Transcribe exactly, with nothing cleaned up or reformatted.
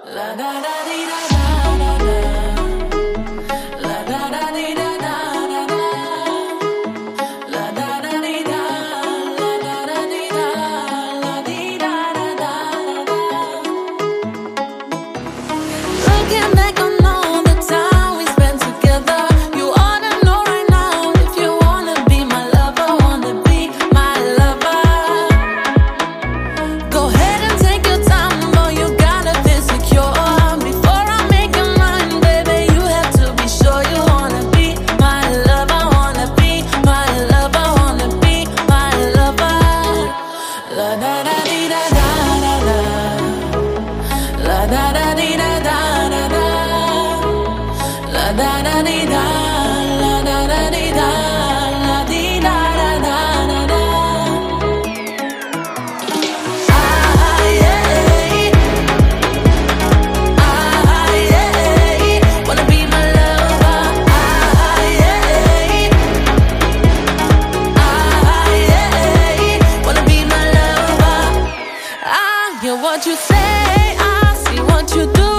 La da da dee da da da da. La da da dee da da da da. La da da dee da. La da da dee da. La dee da da da da. Looking back on all the time we spent together, you ought to know right now if you wanna be my lover, wanna be my lover. Go ahead and take your time, boy, you gotta be secure. Before I make your mind, baby, you have to be sure you wanna be my lover, wanna be my lover, wanna be my lover. La da da dee da da da da. La da da dee da da da da. La da da dee da. La da da dee da. La dee da da da da da. Ah yeah. Ah yeah. Wanna be my lover. Ah yeah. Ah yeah. Wanna be my lover. I hear what you say, I see what you do.